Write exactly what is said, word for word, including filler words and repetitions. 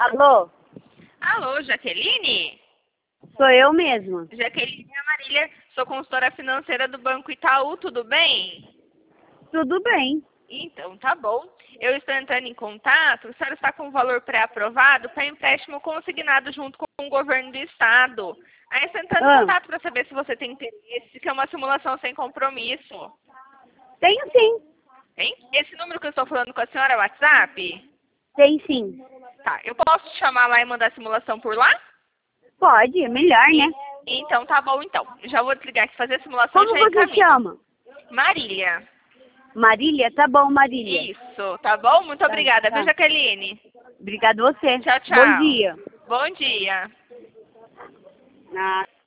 Alô? Alô, Jaqueline? Sou eu mesma. Jaqueline é a Marília, sou consultora financeira do Banco Itaú, tudo bem? Tudo bem. Então, tá bom. Eu estou entrando em contato, a senhora está com o valor pré-aprovado para empréstimo consignado junto com o governo do estado. Aí estou entrando Ah. em contato para saber se você tem interesse, que é uma simulação sem compromisso. Tenho sim. Hein? Esse número que eu estou falando com a senhora é o WhatsApp? Tem sim. Tá, eu posso te chamar lá e mandar a simulação por lá? Pode, é melhor, né? Então, tá bom então. Já vou desligar aqui, fazer a simulação e Como já você encaminho. chama? Marília. Marília? Tá bom, Marília. Isso, tá bom? Muito Tá, obrigada, tá. viu, Jaqueline? Obrigado você. Tchau, tchau. Bom dia. Bom dia. Ah.